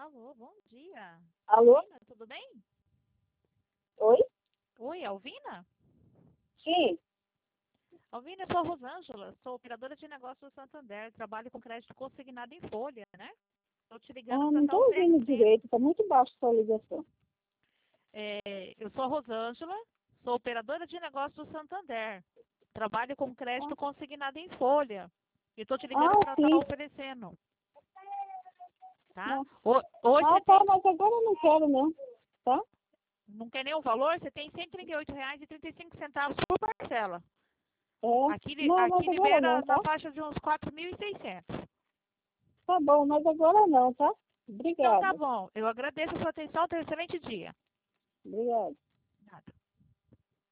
Alô, bom dia. Alô? Alvina, tudo bem? Oi? Oi, Alvina? Sim. Alvina, eu sou a Rosângela, sou operadora de negócios do Santander, trabalho com crédito consignado em folha, né? Estou te ligando Ah, para não estar estou ouvindo oferecendo. direito, está muito baixo a sua ligação. Eu sou a Rosângela, sou operadora de negócios do Santander, trabalho com crédito consignado em folha. E estou te ligando para estar Sim. oferecendo, tá? Não. Hoje você Tá, tem, mas agora eu não quero não, tá? não quer nenhum valor, você tem R$ 138,35 por parcela. É. Não, mas Aqui agora libera não, na tá? faixa de uns 4.600. Tá bom, mas agora não, tá? Então tá Obrigada. bom. Eu agradeço a sua atenção. Tenha um excelente dia. Obrigada.